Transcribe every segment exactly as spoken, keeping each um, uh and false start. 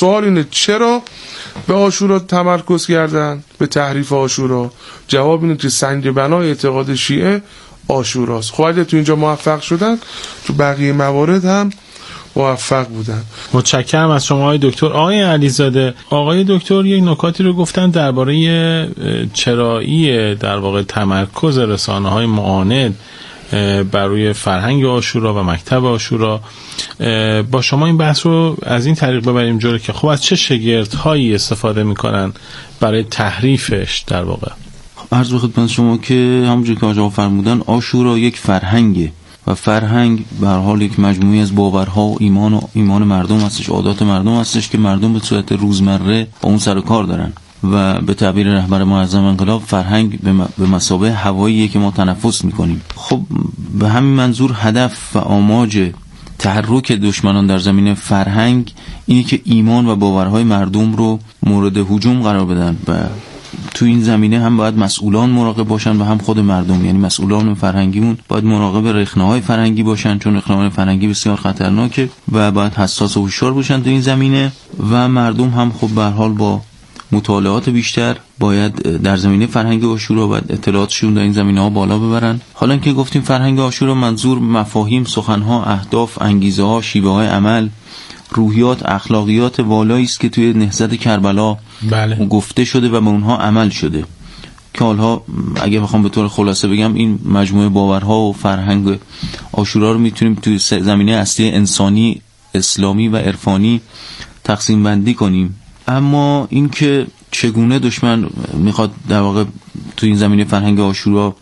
سوال اینه چرا به عاشورا تمرکز کردن، به تحریف عاشورا؟ جواب اینه که سنگ بنای اعتقاد شیعه عاشوراست. خب اگه تو اینجا موفق شدن، تو بقیه موارد هم موفق بودن. متشکرم از شما آقای دکتر. آقای علیزاده، آقای دکتر یک نکاتی رو گفتن درباره چرایی در واقع تمرکز رسانه‌های معاند بر روی فرهنگ عاشورا و مکتب عاشورا. با شما این بحث رو از این طریق ببریم جلو که خب از چه شگردهایی استفاده میکنن برای تحریفش در واقع؟ عرض به خدمت شما که همونجوری که آقا فرمودن، عاشورا یک فرهنگه و فرهنگ به هر حال یک مجموعی از باورها و ایمان و ایمان مردم هستش، عادات مردم هستش که مردم به صورت روزمره با اون سر و کار دارن و به تعبیر رهبر معظم انقلاب فرهنگ به مثابه هواییه که ما تنفس میکنیم. خب به همین منظور هدف و آماج تحرک دشمنان در زمینه فرهنگ اینه که ایمان و باورهای مردم رو مورد هجوم قرار بدن و تو این زمینه هم باید مسئولان مراقب باشن و هم خود مردم، یعنی مسئولان فرهنگیمون باید مراقب رخنه‌های فرهنگی باشن، چون رخنه‌های فرهنگی بسیار خطرناکه و باید حساس و هوشیار باشن تو این زمینه و مردم هم خب به هر حال با مطالعات بیشتر باید در زمینه فرهنگ عاشورا باید اطلاعاتشون در این زمینه‌ها بالا ببرن. حالا که گفتیم فرهنگ عاشورا، منظور مفاهیم، سخن‌ها، اهداف، انگیزه‌ها، شیوه‌های عمل، روحیات، اخلاقیات والایی است که توی نهضت کربلا بله. گفته شده و به اونها عمل شده که حالا اگه بخوام به طور خلاصه بگم این مجموعه باورها و فرهنگ عاشورا رو میتونیم توی زمینه اصلی انسانی، اسلامی و عرفانی تقسیم بندی کنیم. اما اینکه چگونه دشمن میخواد در واقع توی این زمینه فرهنگ عاشورا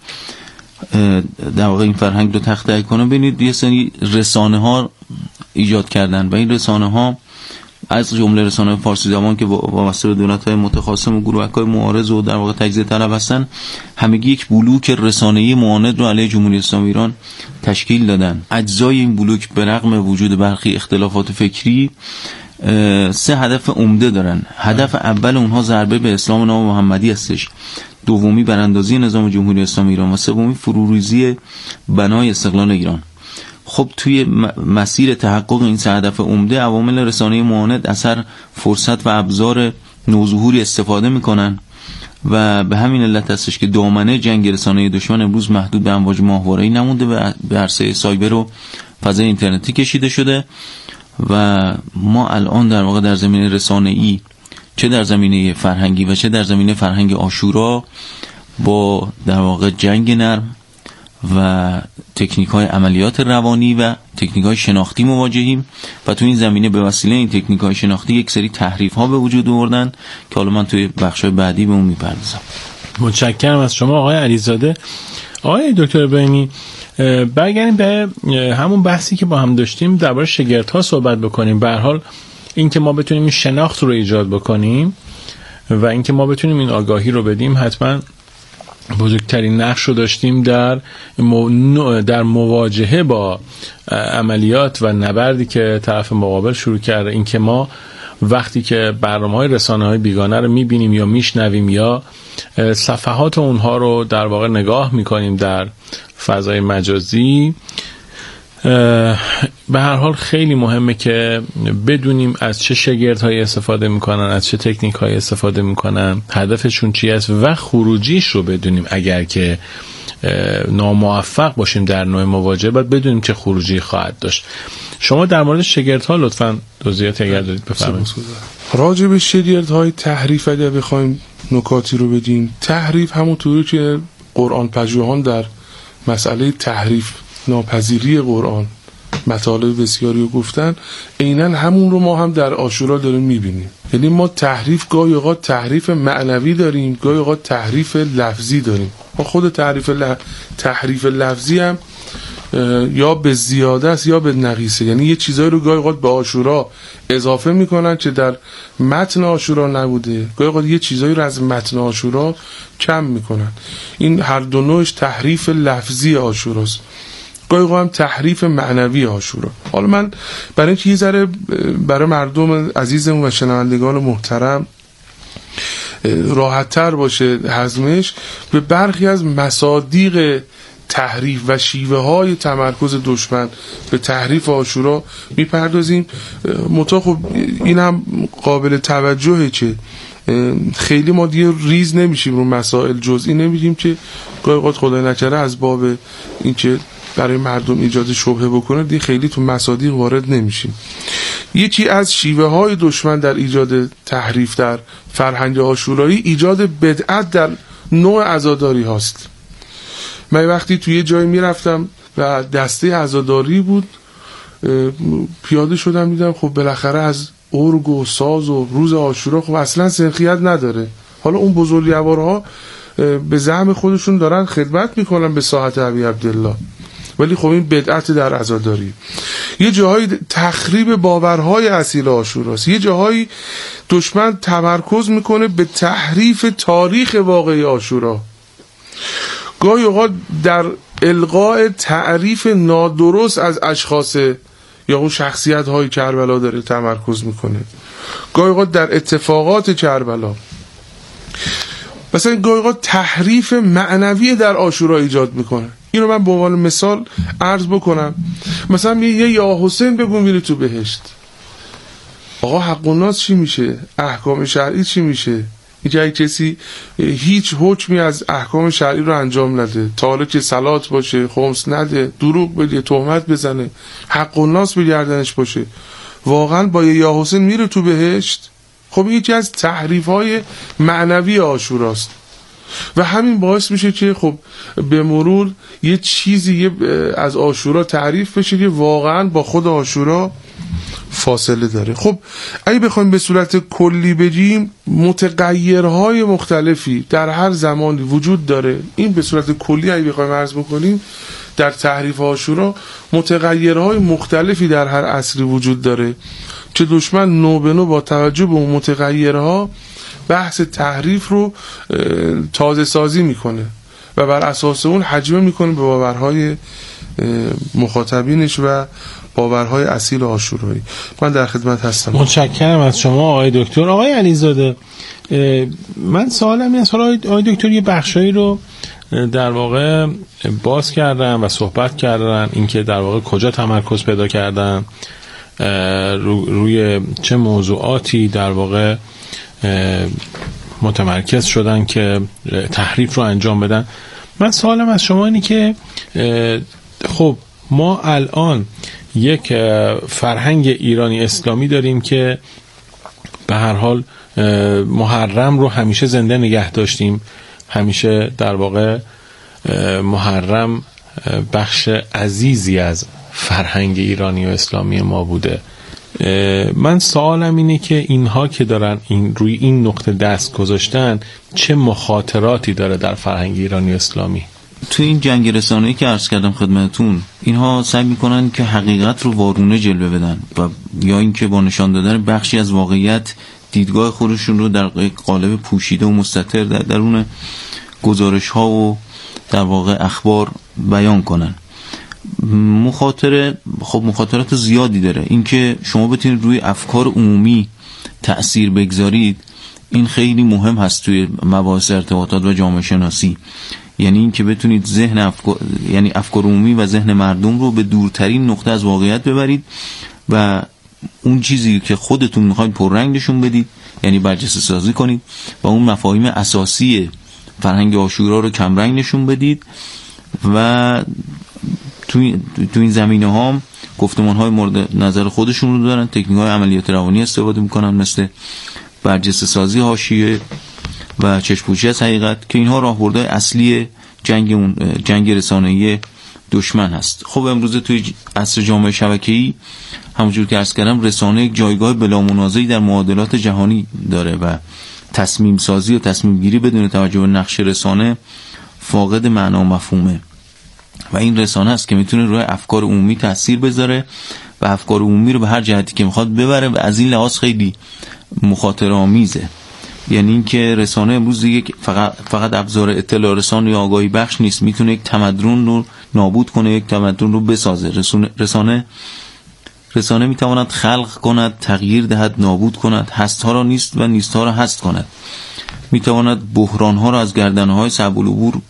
در واقع این فرهنگ رو تخطئه کنه، ببینید یه سری رسانه ها ایجاد کردن و این رسانه ها از جمله رسانه فارسی زبان که وابسته به دولت‌های متخاصم و گروه‌های معارض و در واقع تجزیه طلب هستن، همگی یک بلوک رسانه‌ای معاند رو علیه جمهوری اسلامی ایران تشکیل دادن. اجزای این بلوک به رغم وجود برخی اختلافات فکری سه هدف عمده دارن. هدف اول اونها ضربه به اسلام نام محمدی هستش، دومی براندازی نظام جمهوری اسلامی ایران و سومی فروریزی بنای استقلال ایران. خب توی مسیر تحقق این سه هدف عمده عوامل رسانه‌ای معاند اثر فرصت و ابزار نوظهوری استفاده میکنن و به همین علت هستش که دامنه جنگ رسانه‌ای دشمن امروز محدود به امواج ماهواره‌ای نمونده و به عرصه سایبر و فضای اینترنتی کشیده شده و ما الان در واقع در زمینه رسانه‌ای، چه در زمینه فرهنگی و چه در زمینه فرهنگ عاشورا، با در واقع جنگ نرم و تکنیک‌های عملیات روانی و تکنیک‌های شناختی مواجهیم و تو این زمینه به وسیله این تکنیک‌های شناختی یک سری تحریف‌ها به وجود آوردن که حالا من توی بخش‌های بعدی به اون می‌پردازم. متشکرم از شما آقای علیزاده. آقای دکتر ابراهیمی، برگردیم به همون بحثی که با هم داشتیم درباره شگردها صحبت بکنیم. به هر حال اینکه ما بتونیم این شناخت رو ایجاد بکنیم و اینکه ما بتونیم این آگاهی رو بدیم، حتما بزرگترین نقش رو داشتیم در در مواجهه با عملیات و نبردی که طرف مقابل شروع کرده. اینکه ما وقتی که برنامه‌های رسانه‌های بیگانه رو می‌بینیم یا میشنویم یا صفحات اونها رو در واقع نگاه می‌کنیم در فضای مجازی، به هر حال خیلی مهمه که بدونیم از چه شگردهایی استفاده میکنن، از چه تکنیک هایی استفاده میکنن، هدفشون چی است و خروجیش رو بدونیم. اگر که ناموفق باشیم در نوع مواجهه، باید بدونیم چه خروجی خواهد داشت. شما در مورد شگردها لطفاً توضیحاتی اگر دارید بفرمایید. راجع به شگردهای تحریف اگر بخوایم نکاتی رو بدیم، تحریف همونطوری که قرآن پژوهان در مسئله تحریف ناپذیری قرآن مطالب بسیاری رو گفتن، عیناً همون رو ما هم در عاشورا داریم میبینیم. یعنی ما تحریف گاهی اوقات تحریف معنوی داریم، گاهی اوقات تحریف لفظی داریم. ما خود تحریف ل... تحریف لفظی هم یا به زیاده است یا به نقیصه، یعنی یه چیزایی رو گاهی اوقات به عاشورا اضافه میکنن که در متن عاشورا نبوده، گاهی اوقات یه چیزایی رو از متن عاشورا کم میکنن. این هر دو نوعش تحریف لفظی عاشوراست، گاهی اوقات هم تحریف معنوی عاشورا. حالا من برای اینکه یه ذره برای مردم عزیزمون و شنوندگان محترم راحت‌تر باشه هضمش، به برخی از مصادیق تحریف و شیوه های تمرکز دشمن به تحریف عاشورا میپردازیم. منتها خب این هم قابل توجهه که خیلی ما دیگه ریز نمیشیم رو مسائل جزئی، نمیگیم که گاهی اوقات خدای نکره از باب این که برای مردم ایجاد شبهه بکنه دیگه خیلی تو مصادیق وارد نمیشیم. یکی از شیوه های دشمن در ایجاد تحریف در فرهنگ عاشورایی ایجاد بدعت در نوع عزاداری هاست. من وقتی توی یه جایی میرفتم و دسته عزاداری بود، پیاده شدم دیدم خب بالاخره از ارگ و ساز و روز عاشورا خب اصلا سنخیت نداره. حالا اون بزرگوارها به زعم خودشون دارن خدمت میکنن به ساحت ابی عبدالله، ولی خب این بدعت در عزاداری. یه جاهای تخریب باورهای اصیل عاشوراست، یه جاهای دشمن تمرکز میکنه به تحریف تاریخ واقعی عاشورا. گاهی اوقات در القاء تعریف نادرست از اشخاص یا اون شخصیت های کربلا داره تمرکز میکنه. گاهی اوقات در اتفاقات کربلا، مثلا گاهی اوقات تحریف معنوی در عاشورا ایجاد میکنه. اینو من به عنوان مثال عرض بکنم. مثلا یه یا حسین بگو میری تو بهشت، آقا حق الناس چی میشه؟ احکام شرعی چی میشه؟ اینکه کسی هیچ حکمی از احکام شرعی رو انجام نده، تا حالا که صلات باشه، خمس نده، دروغ بگه، تهمت بزنه، حق الناس به گردنش باشه، واقعا با یه یا حسین میره تو بهشت؟ خب این یکی از تحریف های معنوی عاشوراست و همین باعث میشه که خب به مرور یه چیزی از عاشورا تعریف بشه که واقعا با خود عاشورا فاصله داره. خب اگه بخوایم به صورت کلی بگیم، متغیرهای مختلفی در هر زمانی وجود داره. این به صورت کلی اگه بخوایم عرض بکنیم، در تحریف عاشورا متغیرهای مختلفی در هر عصری وجود داره که دشمن نو به نو با توجه به اون متغیرها بحث تحریف رو تازه سازی میکنه و بر اساس اون حجمه میکنه به باورهای مخاطبینش و باورهای اصیل عاشورایی. من در خدمت هستم. متشکرم از شما آقای دکتر. آقای علیزاده، من سوالم اینه، آقای دکتر یه بخشایی رو در واقع باز کردن و صحبت کردن، اینکه در واقع کجا تمرکز پیدا کردن، رو روی چه موضوعاتی در واقع متمرکز شدن که تحریف رو انجام بدن. من سوالم از شما اینه که خب ما الان یک فرهنگ ایرانی اسلامی داریم که به هر حال محرم رو همیشه زنده نگه داشتیم، همیشه در واقع محرم بخش عزیزی از فرهنگ ایرانی و اسلامی ما بوده. من سوالم اینه که اینها که دارن این روی این نقطه دست گذاشتن چه مخاطراتی داره در فرهنگ ایرانی و اسلامی؟ تو این جنگ رسانه‌ای که عرض کردم خدمتتون، اینها سعی میکنن که حقیقت رو وارونه جلوه بدن و یا اینکه با نشان دادن بخشی از واقعیت دیدگاه خودشون رو در قالب پوشیده و مستتر در درون گزارش ها و در واقع اخبار بیان کنن. مخاطره خب مخاطرات زیادی داره. اینکه شما بتونید روی افکار عمومی تأثیر بگذارید، این خیلی مهم هست توی مباحث ارتباطات و جامعه شناسی. یعنی اینکه بتونید ذهن افکار یعنی افکار عمومی و ذهن مردم رو به دورترین نقطه از واقعیت ببرید و اون چیزی که خودتون میخواید پررنگ نشون بدید، یعنی برجسته سازی کنید و اون مفاهیم اساسی فرهنگ عاشورا رو کمرنگ نشون بدید و تو تو این زمینه ها گفتمان های مورد نظر خودشون رو دارن، تکنیک های عملیات روانی استفاده میکنن، مثل برجسته سازی حاشیه و چشم‌پوشی از حقیقت، که اینها راهبردهای اصلی جنگ اون جنگ رسانه‌ای دشمن هست. خب امروز توی عصر جامعه شبکه‌ای همونجور که عرض کردم، رسانه یک جایگاه بلا منازعی در معادلات جهانی داره و تصمیم سازی و تصمیم گیری بدون توجه به نقش رسانه فاقد معنا و مفهومه و این رسانه است که میتونه روی افکار عمومی تأثیر بذاره و افکار عمومی رو به هر جهتی که میخواد ببره و از این لحاظ خیلی مخاطره آمیزه. یعنی اینکه رسانه امروز یک فقط فقط ابزار اطلاع رسان یا آگاهی بخش نیست، میتونه یک تمدن رو نابود کنه، یک تمدن رو بسازه. رسانه رسانه میتواند خلق کند، تغییر دهد، نابود کند، هست ها را نیست و نیست ها را هست کند. میتواند بحران ها را از گردنهای صعب العبور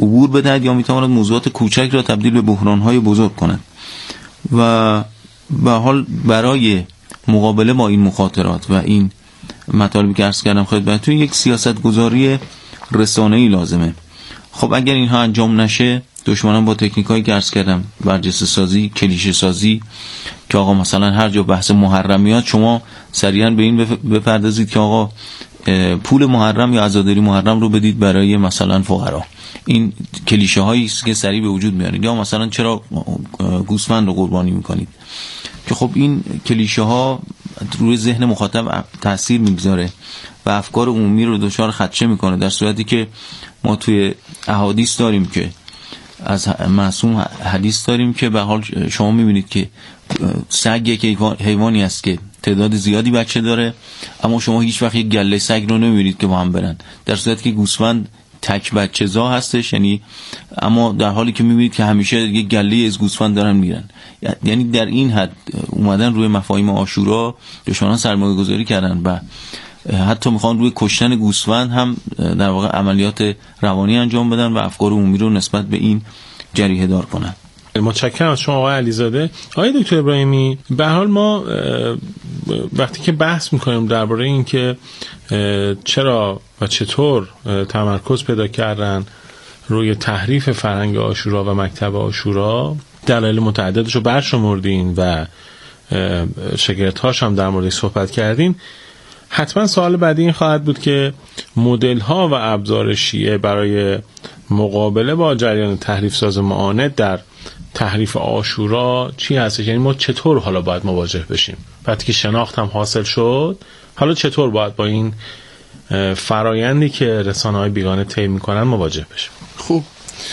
عبور بدهد یا میتواند موضوعات کوچک را تبدیل به بحران‌های بزرگ کند. و به حال برای مقابله با این مخاطرات و این مطالبی که عرض کردم خدمتتون یک سیاست گذاری رسانه‌ای لازمه. خب اگر اینها انجام نشه، دشمنان با تکنیکایی که عرض کردم، برجسته سازی، کلیشه سازی، که آقا مثلا هر جا بحث محرمیات شما سریعا به این بپردازید که آقا پول محرم یا عزاداری محرم رو بدید برای مثلا فقرا. این کلیشه هایی است که سریع به وجود میارید. یا مثلا چرا گوسفند رو قربانی میکنید، که خب این کلیشه ها روی ذهن مخاطب تاثیر میگذاره و افکار عمومی رو دچار خدشه میکنه، در صورتی که ما توی احادیث داریم که از معصوم حدیث داریم که به حال شما میبینید که سگ یک حیوانی است که تعداد زیادی بچه داره، اما شما هیچ وقت یک گله سگ رو نمیبینید که با هم برن، در صورتی که گوسفند تک بچه زا هستش، یعنی اما در حالی که میبینید که همیشه یک گله از گوسفند دارن میرن. یعنی در این حد اومدن روی مفاهیم عاشورا دشمنان سرمایه گذاری کردن و حتی میخوان روی کشتن گوسفند هم در واقع عملیات روانی انجام بدن و افکار عمومی رو نسبت به این جریحه دار کنن. متشکرم از شما آقای علیزاده. آقای دکتر ابراهیمی، به حال ما وقتی که بحث میکنیم درباره این که چرا و چطور تمرکز پیدا کردن روی تحریف فرهنگ عاشورا و مکتب عاشورا، دلایل متعددش رو برشمردین و شگفت‌هاش هم در موردش صحبت کردین، حتما سوال بعدی این خواهد بود که مدل ها و ابزار شیعه برای مقابله با جریان تحریف ساز معاند در تحریف عاشورا چی هستش؟ یعنی ما چطور حالا باید مواجه بشیم وقتی که شناخت هم حاصل شد؟ حالا چطور باید با این فرایندی که رسانه‌های بیگانه طی می‌کنن مواجه بشیم؟ خب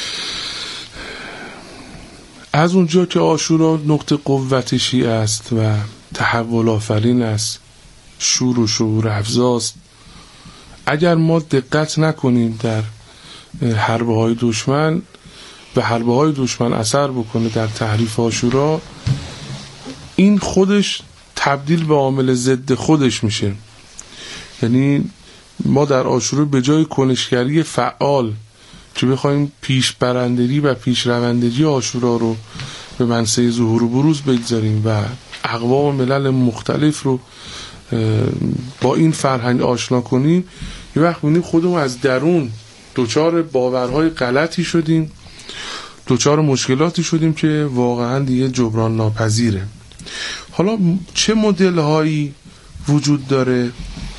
از اونجا که عاشورا نقطه قوت شیعه است و تحول آفرین است، شور و شعور افزاست، اگر ما دقت نکنیم در حربه های دشمن و حربه های دشمن اثر بکنه در تحریف عاشورا، این خودش تبدیل به عامل ضد خودش میشه. یعنی ما در عاشورا به جای کنشگری فعال که بخوایم پیش برندگی و پیش روندگی عاشورا رو به منصه ظهور و بروز بگذاریم و اقوام ملل مختلف رو با این فرهنگ آشنا کنیم، یه وقت می‌بینیم خودمون از درون دوچار باورهای غلطی شدیم، دوچار مشکلاتی شدیم که واقعا دیگه جبران ناپذیره. حالا چه مدل هایی وجود داره؟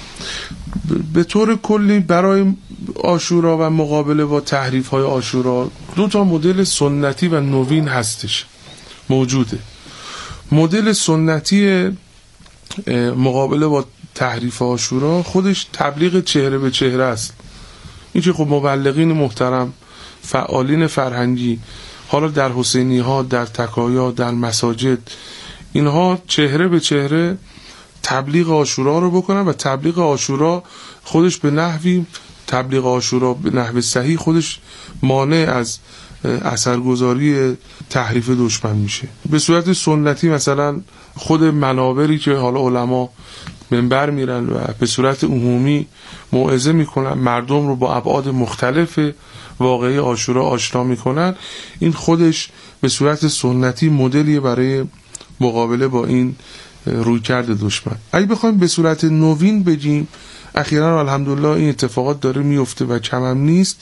به طور کلی برای عاشورا و مقابله با تحریف های عاشورا دو تا مدل سنتی و نوین هستش، موجوده. مدل سنتی مقابله با تحریف عاشورا خودش تبلیغ چهره به چهره است. این که خب مبلغین محترم، فعالین فرهنگی، حالا در حسینی ها، در تکایا، در مساجد، اینها چهره به چهره تبلیغ عاشورا رو بکنن و تبلیغ عاشورا خودش به نحوی تبلیغ عاشورا به نحو صحیح خودش مانع از اثرگذاری تحریف دشمن میشه. به صورت سنتی مثلا خود منابری که حالا علما منبر میرن و به صورت عمومی موعظه میکنن، مردم رو با ابعاد مختلف واقعی عاشورا آشنا میکنن، این خودش به صورت سنتی مدلی برای مقابله با این رویکرد دشمن. اگه بخوایم به صورت نوین بگیم، اخیراً الحمدلله این اتفاقات داره میفته و کم هم نیست،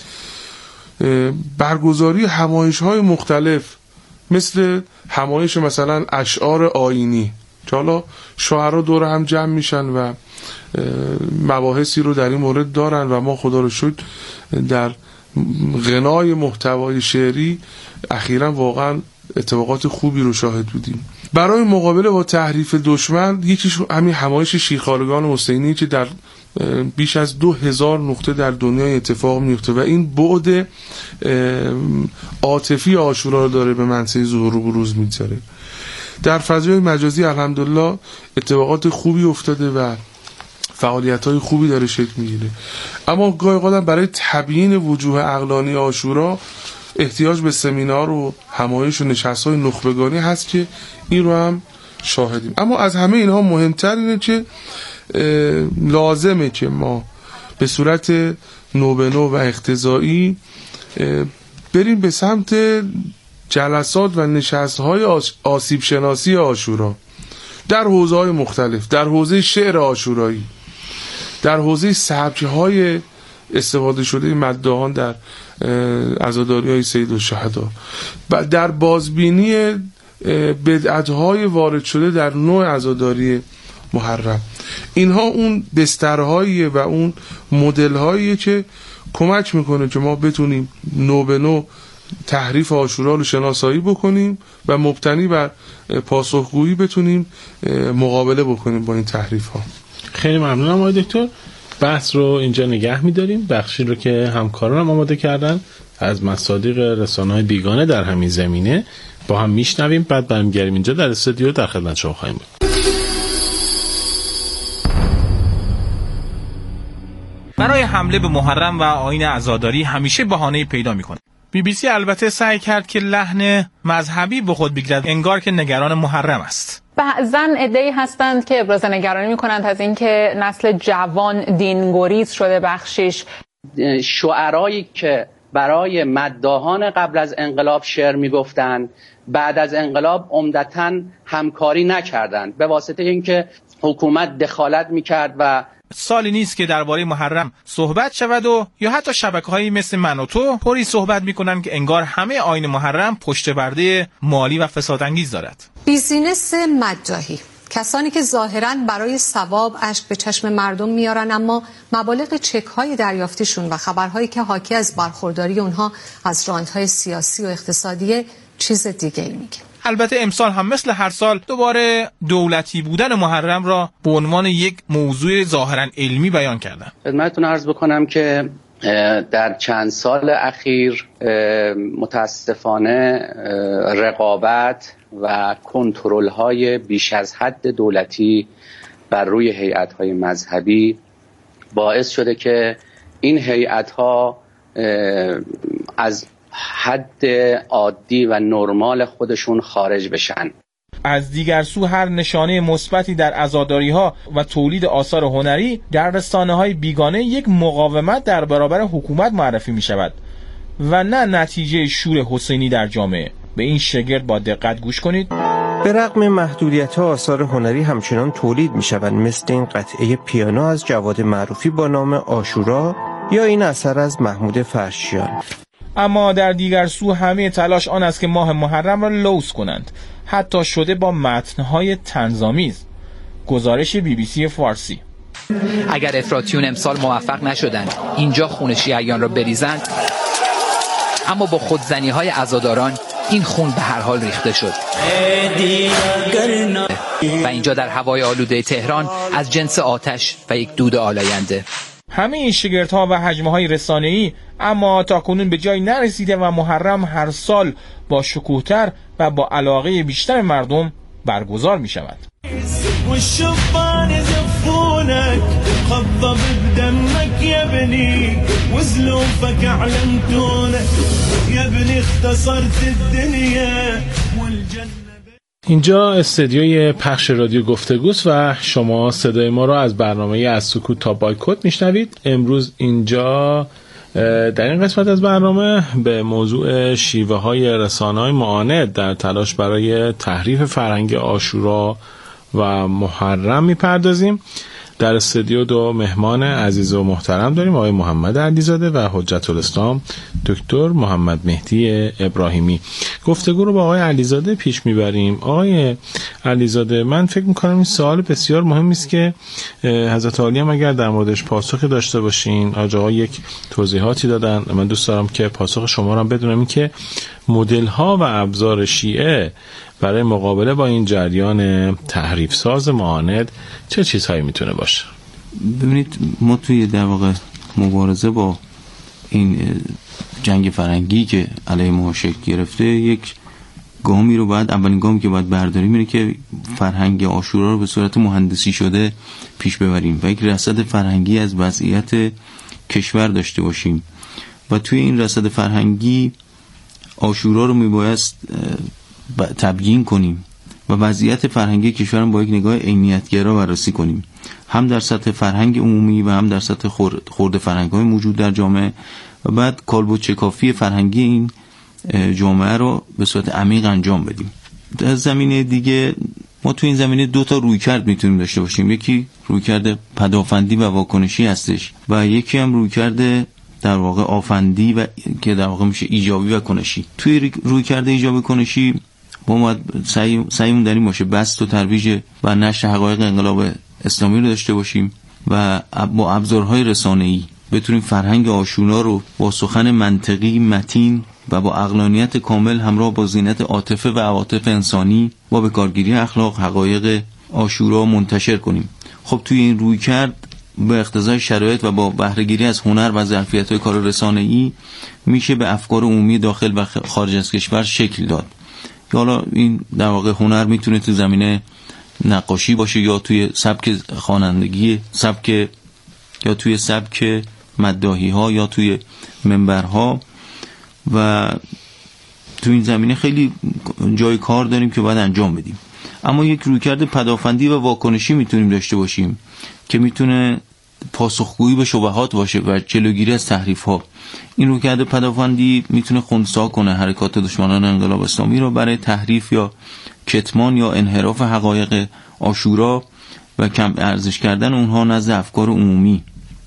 برگزاری همایش‌های مختلف مثل همایش مثلا اشعار آیینی که حالا شاعرها دور هم جمع میشن و مباحثی رو در این مورد دارن و ما خدا رو شکر در غنای محتوای شعری اخیراً واقعا اتفاقات خوبی رو شاهد بودیم. برای مقابله با تحریف دشمن یکیش همین همایش شیخارگان حسینی که در بیش از دو هزار نقطه در دنیای اتفاق میفته و این بعد عاطفی عاشورا رو داره به منصه ظهور و بروز میذاره. در فضای مجازی الحمدلله اتفاقات خوبی افتاده و فعالیت‌های خوبی داره شکل میگیره، اما گاهی اوقات برای تبیین وجوه عقلانی عاشورا احتیاج به سمینار و همایش و نشست‌های نخبگانی هست که این رو هم شاهدیم. اما از همه اینها مهمتر اینه که لازمه که ما به صورت نو به نو و اقتضایی بریم به سمت جلسات و نشست‌های آسیب شناسی عاشورا در حوزه‌های مختلف، در حوزه شعر عاشورایی، در حوزه سبک‌های استفاده شده مداحان در عزاداری‌های سید الشهدا و در بازبینی بدعت‌های وارد شده در نوع عزاداری محرم. اینها اون بسترهاییه و اون مدل‌هاییه که کمک میکنه که ما بتونیم نو به نو تحریف عاشورا رو شناسایی بکنیم و مبتنی بر پاسخگویی بتونیم مقابله بکنیم با این تحریف ها. خیلی ممنونم آقای دکتر. بحث رو اینجا نگه می‌داریم. بخشی رو که همکارانم آماده کردن از مصادیق رسانه‌های بیگانه در همین زمینه با هم میشنویم، بعد برمیگردیم اینجا در استودیو در خدمت شما خواهیم بود. برای حمله به محرم و آیین عزاداری همیشه بهانه‌ای پیدا می‌کنه. بی بی سی البته سعی کرد که لحن مذهبی به خود بگیرد، انگار که نگران محرم است. بعضن عده‌ای هستند که ابراز نگرانی می‌کنند از اینکه نسل جوان دینگریز شده بخشیش. شعرایی که برای مداحان قبل از انقلاب شعر میگفتند بعد از انقلاب عمدتاً همکاری نکردند به واسطه اینکه حکومت دخالت میکرد و سالی نیست که درباره محرم صحبت شود و یا حتی شبکه‌هایی مثل من و تو پری صحبت میکنن که انگار همه آیین محرم پشت پرده مالی و فسادانگیز دارد. بیزینس مداحی، کسانی که ظاهراً برای ثواب اشک به چشم مردم میارن اما مبالغ چک‌های دریافتیشون و خبرهایی که حاکی از برخورداری اونها از رانت‌های سیاسی و اقتصادی چیز دیگه‌ای میگه. البته امسال هم مثل هر سال دوباره دولتی بودن محرم را به عنوان یک موضوع ظاهراً علمی بیان کردن. خدمتتون عرض بکنم که در چند سال اخیر متاسفانه رقابت و کنترل‌های بیش از حد دولتی بر روی هیئت‌های مذهبی باعث شده که این هیئت‌ها از حد عادی و نرمال خودشون خارج بشن. از دیگر سو هر نشانه مثبتی در عزاداری‌ها و تولید آثار هنری در رسانه‌های بیگانه یک مقاومت در برابر حکومت معرفی می‌شود و نه نتیجه شور حسینی در جامعه. به این شگرد با دقت گوش کنید. به رغم محدودیت‌ها آثار هنری همچنان تولید می‌شوند، مثل این قطعه پیانو از جواد معروفی با نام عاشورا یا این اثر از محمود فرشیان. اما در دیگر سو همه تلاش آن است که ماه محرم را لوث کنند، حتی شده با متن‌های طنزآمیز. گزارش بی بی سی فارسی. اگر افراطیون امسال موفق نشدند اینجا خون شیعیان را بریزند، اما با خودزنی‌های عزاداران این خون به هر حال ریخته شد و اینجا در هوای آلوده تهران از جنس آتش و یک دود آلاینده. همه این شگردها و حجمه‌های رسانه‌ای اما تاکنون به جایی نرسیده و محرم هر سال با شکوه‌تر و با علاقه بیشتر مردم برگزار می‌شود. والشبان يزفونك خضب بدمك يا ابني وزلوفك علمتونك يا ابني اختصرت الدنيا والجنة. اینجا استدیوی پخش رادیو گفتگوست و شما صدای ما را از برنامه از سکوت تا بایکوت میشنوید. امروز اینجا در این قسمت از برنامه به موضوع شیوه های رسانه‌های معاند در تلاش برای تحریف فرهنگ عاشورا و محرم میپردازیم. در استودیو دو مهمان عزیز و محترم داریم، آقای محمد علیزاده و حجت الاسلام دکتر محمد مهدی ابراهیمی. گفتگو رو با آقای علیزاده پیش میبریم. آقای علیزاده، من فکر میکنم این سوال بسیار مهمی است که حضرت عالی هم اگر در موردش پاسخی داشته باشین. آقا یک توضیحاتی دادن، من دوست دارم که پاسخ شما رو هم بدونم، این که مدل ها و ابزار شیعه برای مقابله با این جریان تحریف ساز معاند چه چیزهایی میتونه باشه؟ ببینید، ما توی در واقع مبارزه با این جنگ فرهنگی که علیه ما شکل گرفته، یک گامی رو باید، اولین گامی که باید برداریم اینه که فرهنگ عاشورا رو به صورت مهندسی شده پیش ببریم و یک رصد فرهنگی از وضعیت کشور داشته باشیم و توی این رصد فرهنگی عاشورا رو میبایست تبیین کنیم و وضعیت فرهنگی کشورم با یک نگاه عینیت‌گرا بررسی کنیم، هم در سطح فرهنگ عمومی و هم در سطح خرد فرهنگ‌های موجود در جامعه، و بعد کالبد شکافی فرهنگی این جامعه رو به صورت عمیق انجام بدیم. در زمینه دیگه ما تو این زمینه دو تا رویکرد میتونیم داشته باشیم. یکی رویکرد پدافندی و واکنشی هستش و یکی هم رویکرد در واقع آفندی و که در واقع میشه ایجابی و کنشی. توی رویکرد ایجابی کنشی ما باید سعی سعیمون در این باشه بسط و ترویج و نشر حقایق انقلاب اسلامی رو داشته باشیم و با ابزارهای رسانه‌ای بتونیم فرهنگ عاشورا رو با سخن منطقی متین و با عقلانیت کامل همراه با زینت عاطفه و عواطف انسانی با به کارگیری اخلاق حقایق عاشورا منتشر کنیم. خب توی این رویکرد به اقتضای شرایط و با بهره‌گیری از هنر و ظرفیت‌های کار رسانه‌ای میشه به افکار عمومی داخل و خارج از کشور شکل داد. حالا این در واقع هنر میتونه تو زمینه نقاشی باشه یا توی سبک خوانندگی، سبک یا توی سبک مداحی ها یا توی منبرها و تو این زمینه خیلی جای کار داریم که باید انجام بدیم. اما یک رویکرد پدافندی و واکنشی میتونیم داشته باشیم که میتونه پاسخگویی به شبهات باشه و جلوگیری از تحریف ها. این رویکرد پدافندی میتونه خنثی کنه حرکات دشمنان انقلاب اسلامی رو برای تحریف یا کتمان یا انحراف حقایق عاشورا و کم ارزش کردن اونها نزد افکار عمومی.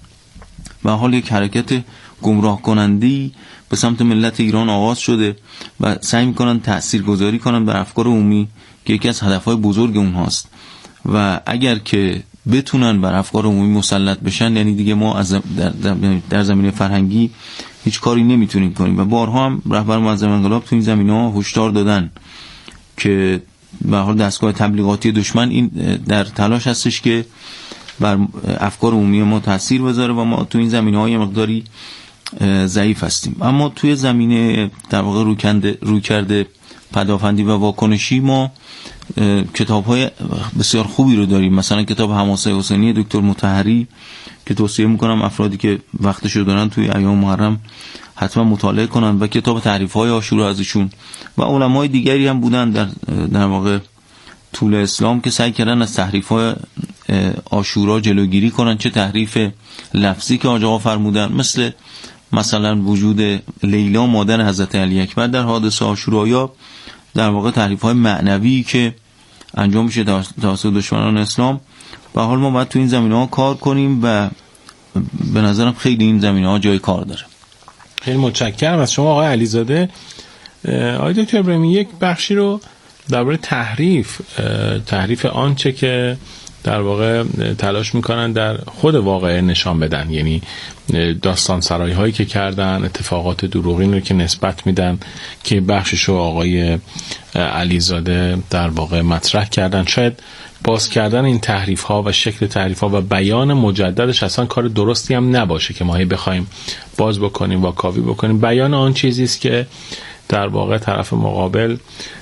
و حال یک حرکت گمراه کننده‌ای به سمت ملت ایران آغاز شده و سعی میکنن تاثیرگذاری کنن بر افکار عمومی که یکی از هدفهای بزرگ اونهاست و اگر که بتونن بر افکار عمومی مسلط بشن یعنی دیگه ما از در, در زمینه فرهنگی هیچ کاری نمیتونیم کنیم. و بارها هم رهبر معظم انقلاب تو این زمینه‌ها هشدار دادن که به حال دستگاه تبلیغاتی دشمن این در تلاش هستش که بر افکار عمومی ما تاثیر بذاره و ما تو این زمینه‌های مقداری ضعیف هستیم. اما توی زمینه در واقع رویکرد رویکرد پدافندی و واکنشی ما کتاب‌های بسیار خوبی رو داریم. مثلا کتاب حماسه حسینی دکتر مطهری که توصیه میکنم افرادی که وقتشو دارن توی ایام محرم حتما مطالعه کنن و کتاب تعریف‌های عاشورا از ایشون و علمای دیگری هم بودن در در واقع طول اسلام که سعی کردن از تحریف‌های عاشورا جلوگیری کنن، چه تحریف لفظی که آقا فرمودن مثل مثلا وجود لیلا مادر حضرت علی اکبر در حادثه عاشورا یا در واقع تحریف‌های معنوی که انجام میشه توسط دشمنان اسلام. و حال ما باید تو این زمینه‌ها کار کنیم و به نظرم خیلی این زمینه‌ها جای کار داره. خیلی متشکرم از شما آقای علیزاده. آقای دکتر ابراهیمی یک بخشی رو درباره تحریف تحریف آنچه که در واقع تلاش میکنن در خود واقعه نشان بدن، یعنی داستان سرایی هایی که کردن، اتفاقات دروغین رو که نسبت میدن که بخششو آقای علیزاده در واقع مطرح کردن. شاید باز کردن این تحریف ها و شکل تحریف ها و بیان مجددش اصلا کار درستی هم نباشه که ما هی بخوایم باز بکنیم و کاوی بکنیم. بیان آن چیزی است که در واقع طرف مقابل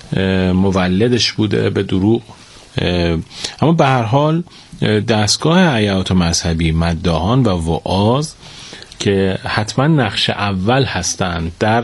مولدش بوده به دروغ. اما به هر حال دستگاه حیات مذهبی، مداحان و وعاظ که حتما نقش اول هستند در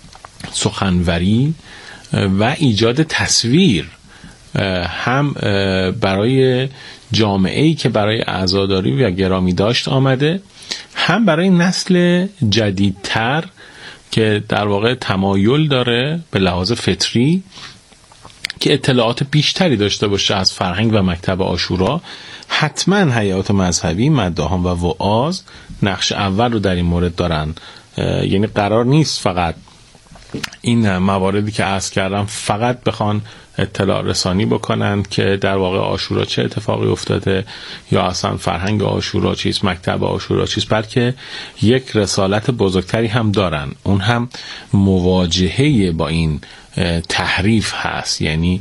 سخنوری و ایجاد تصویر، هم برای جامعه‌ای که برای عزاداری و گرامی داشت آمده، هم برای نسل جدیدتر که در واقع تمایل داره به لحاظ فطری که اطلاعات بیشتری داشته باشه از فرهنگ و مکتب عاشورا. حتما حیات مذهبی، مداحان و وعاظ نقش اول رو در این مورد دارن. یعنی قرار نیست فقط این مواردی که عرض کردم فقط بخوان اطلاع رسانی بکنن که در واقع عاشورا چه اتفاقی افتاده یا اصلا فرهنگ عاشورا چیست، مکتب عاشورا چیست، بلکه یک رسالت بزرگتری هم دارن. اون هم مواجهه با این تحریف هست. یعنی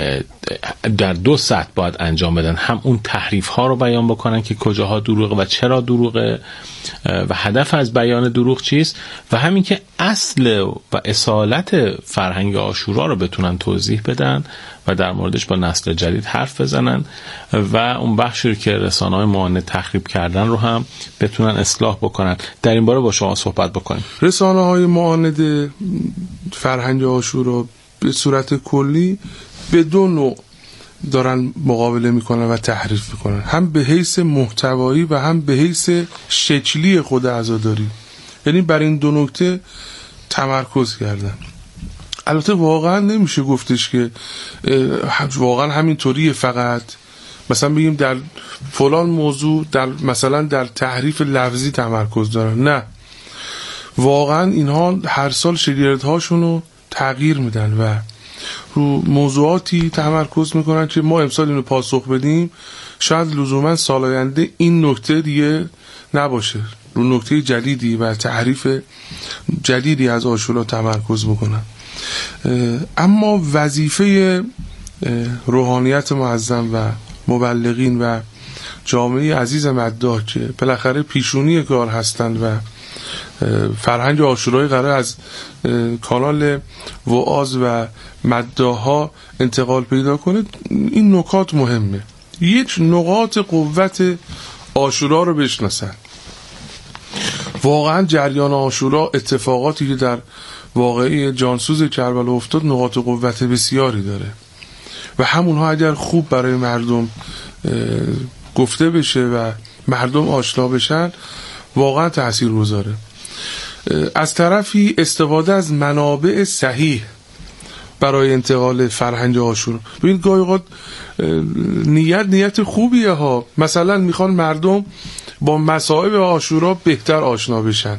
در دو سطح باید انجام بدن، هم اون تحریف ها رو بیان بکنن که کجاها دروغه و چرا دروغه و هدف از بیان دروغ چیست، و همین که اصل و اصالت فرهنگ عاشورا رو بتونن توضیح بدن و در موردش با نسل جدید حرف بزنن و اون بخشی که رسانه‌های معاند تخریب کردن رو هم بتونن اصلاح بکنن. در این باره با شما صحبت بکنیم. رسانه‌های معاند فرهنگ عاشورا به صورت کلی به دو نوع دارن مقابله میکنن و تحریف میکنن، هم به حیث محتوایی و هم به حیث شکلی خود عزاداری. یعنی بر این دو نکته تمرکز کردن. البته واقعا نمیشه گفتش که واقعا همینطوریه، فقط مثلا بگیم در فلان موضوع در مثلا در تحریف لفظی تمرکز دارن. نه، واقعا اینها هر سال شاگردهاشون رو تغییر میدن و رو موضوعاتی تمرکز میکنن که ما امسال اینو پاسخ بدیم شاید لزوما سال آینده این نکته دیگه نباشه، رو نکته جدیدی و تحریف جدیدی از عاشورا تمرکز میکنن. اما وظیفه روحانیت معظم و مبلغین و جامعه عزیز مداح که بالاخره پیشونی کار هستند و فرهنگ عاشورایی قرار از کانال وعاظ و مداح‌ها انتقال پیدا کنه، این نکات مهمه. یک نقاط قوت عاشورا رو بشناسن. واقعا جریان عاشورا، اتفاقاتی که در واقعه جانسوز کربلا افتاد نقاط قوت بسیاری داره و همونها اگر خوب برای مردم گفته بشه و مردم آشنا بشن واقعا تأثیر گذاره. از طرفی استفاده از منابع صحیح برای انتقال فرهنگ عاشورا. ببین گاهی اوقات نیت نیت خوبیه ها، مثلا میخوان مردم با مصائب عاشورا بهتر آشنا بشن،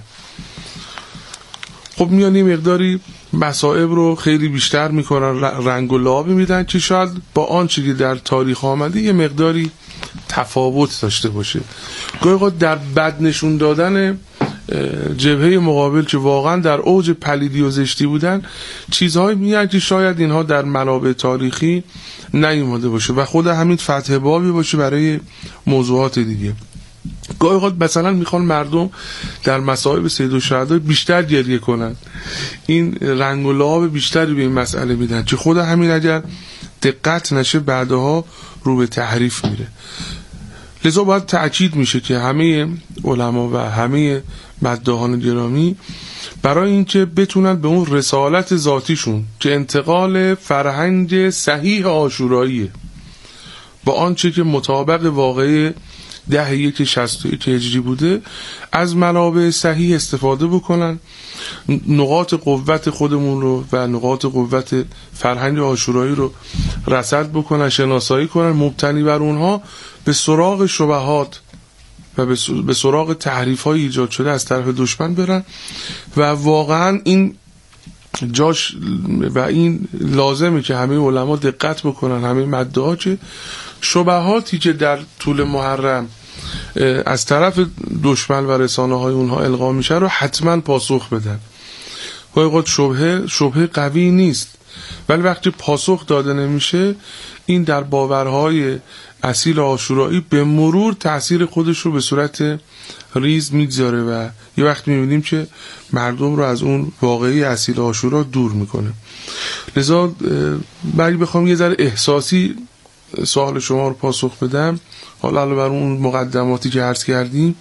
خب میان یه مقداری مصائب رو خیلی بیشتر میکنن، رنگ و لعابی میدن که شاید با آنچه که در تاریخ آمده یه مقداری تفاوت داشته باشه. گاهی اوقات در بد نشون دادن جبهه مقابل که واقعا در اوج پلیدی و زشتی بودن چیزهایی میگن که شاید اینها در منابع تاریخی نیومده باشه و خود همین فتح بابی باشه برای موضوعات دیگه. گاهی اوقات مثلا میخوان مردم در مصائب سید الشهدا بیشتر گریه کنن، این رنگ و لعاب بیشتری به این مسئله میدن که خود همین اگر دقت نشه بعدها رو به تحریف میره. لذا باید تأکید میشه که همه علما و همه مداحان گرامی برای اینکه بتونن به اون رسالت ذاتیشون که انتقال فرهنگ صحیح عاشوراییه با آنچه که مطابق واقعه ده یک شصت و یک هجری بوده از منابع صحیح استفاده بکنن، نقاط قوت خودمون رو و نقاط قوت فرهنگ عاشورایی رو رصد بکنن، شناسایی کنن، مبتنی بر اونها به سراغ شبهات و به سراغ تحریف های ایجاد شده از طرف دشمن برن و واقعا این جاش و این لازمه که همه علما دقت بکنن، همه مدعا که شبهاتی که در طول محرم از طرف دشمن و رسانه های اونها القا میشه رو حتما پاسخ بدن. گاهی اوقات شبهه شبهه قوی نیست ولی وقتی پاسخ داده نمیشه این در باورهای اصیل عاشورایی به مرور تأثیر خودش رو به صورت ریز میگذاره و یه وقت میبینیم که مردم رو از اون واقعی اصیل عاشورا دور میکنه. لذا اگه بخوام یه ذره احساسی سوال شما رو پاسخ بدم، حالا علاوه بر اون مقدماتی که عرض کردیم،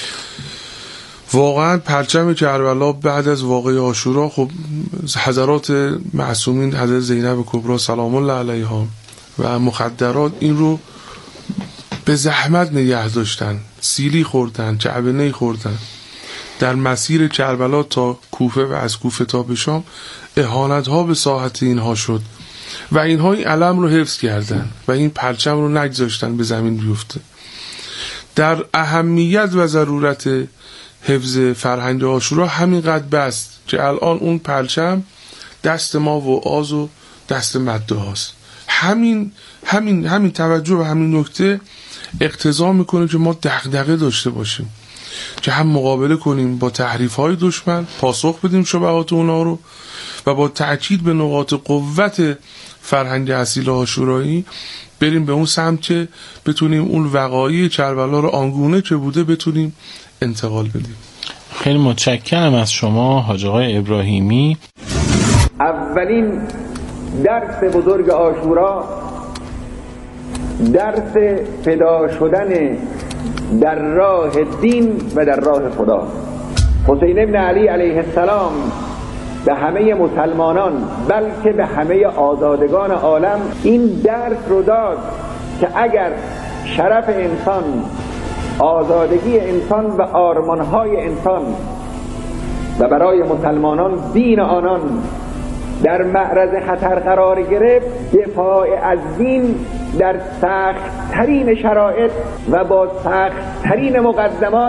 واقعا پرچم کربلا بعد از واقعه عاشورا خب حضرات معصومین، حضرت زینب کبرا سلام الله علیها و مخدرات این رو به زحمت نگه داشتن، سیلی خوردن، جعبه خوردن در مسیر کربلا تا کوفه و از کوفه تا به شام. اهانت ها به ساحت اینها شد و اینها این علم رو حفظ کردن و این پرچم رو نگذاشتن به زمین بیفته. در اهمیت و ضرورت حفظ فرهنگ عاشورا همینقدر بست که الان اون پرچم دست ما وعاظ و دست مداحاست. همین همین همین توجه و همین نکته اقتضا میکنه که ما دغدغه داشته باشیم که هم مقابله کنیم با تحریف های دشمن، پاسخ بدیم شبهات اونا رو و با تأکید به نقاط قوت فرهنگ اصیل عاشورایی بریم به اون سمت که بتونیم اون وقایع کربلا رو آنگونه که بوده بتونیم انتقال بدیم. خیلی متشکرم از شما حاج آقای ابراهیمی. اولین درس بزرگ عاشورا درس فدا شدن در راه دین و در راه خدا. حسین ابن علی علیه السلام به همه مسلمانان بلکه به همه آزادگان عالم این درس رو داد که اگر شرف انسان، آزادگی انسان و آرمانهای انسان و برای مسلمانان دین آنان در معرض خطر قرار گرفت، دفاع از دین در سخت ترین شرایط و با سخت ترین مقدمات